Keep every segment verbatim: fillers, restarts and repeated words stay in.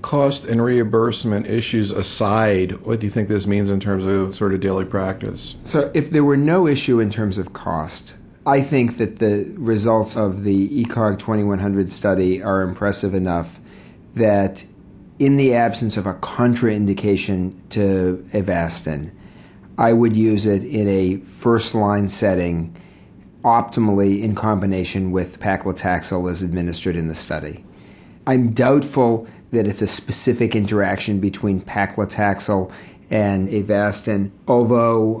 cost and reimbursement issues aside, what do you think this means in terms of sort of daily practice? So if there were no issue in terms of cost, I think that the results of the E C O G twenty-one hundred study are impressive enough that in the absence of a contraindication to Avastin, I would use it in a first-line setting, optimally in combination with paclitaxel as administered in the study. I'm doubtful that it's a specific interaction between paclitaxel and Avastin, although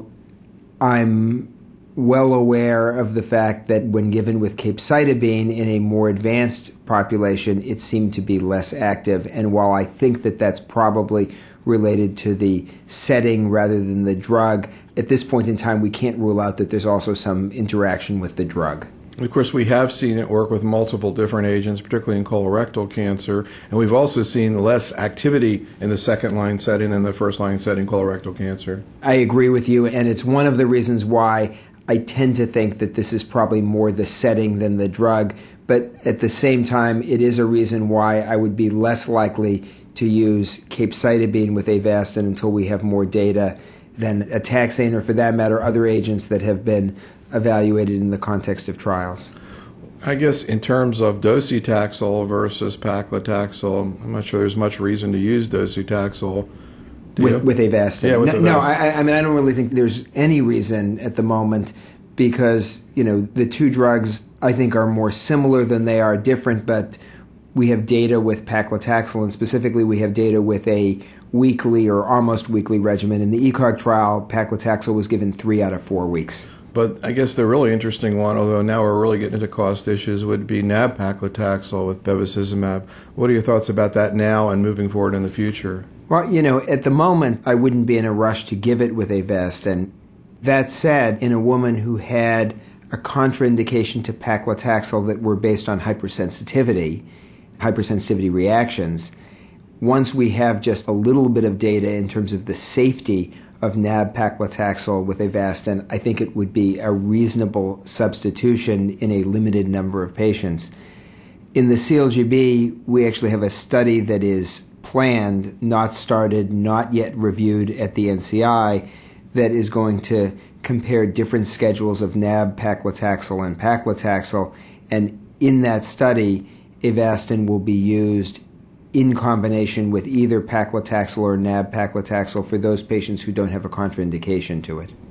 I'm well aware of the fact that when given with capecitabine in a more advanced population, it seemed to be less active. And while I think that that's probably related to the setting rather than the drug, at this point in time, we can't rule out that there's also some interaction with the drug. Of course, we have seen it work with multiple different agents, particularly in colorectal cancer, and we've also seen less activity in the second-line setting than the first-line setting colorectal cancer. I agree with you, and it's one of the reasons why I tend to think that this is probably more the setting than the drug, but at the same time, it is a reason why I would be less likely to use capecitabine with Avastin until we have more data than a taxane, or for that matter, other agents that have been evaluated in the context of trials. I guess in terms of docetaxel versus paclitaxel, I'm not sure there's much reason to use docetaxel. With, with Avastin. Yeah, with no, Avastin. No, I, I mean, I don't really think there's any reason at the moment because, you know, the two drugs, I think, are more similar than they are different, but we have data with paclitaxel, and specifically we have data with a weekly or almost weekly regimen. In the E C O G trial, paclitaxel was given three out of four weeks. But I guess the really interesting one, although now we're really getting into cost issues, would be nab-paclitaxel with bevacizumab. What are your thoughts about that now and moving forward in the future? Well, you know, at the moment, I wouldn't be in a rush to give it with Avastin. That said, in a woman who had a contraindication to paclitaxel that were based on hypersensitivity, hypersensitivity reactions, once we have just a little bit of data in terms of the safety of nab-paclitaxel with Avastin, I think it would be a reasonable substitution in a limited number of patients. In the C L G B, we actually have a study that is planned, not started, not yet reviewed at the N C I, that is going to compare different schedules of nab-paclitaxel and paclitaxel, and in that study, Avastin will be used in combination with either paclitaxel or nab-paclitaxel for those patients who don't have a contraindication to it.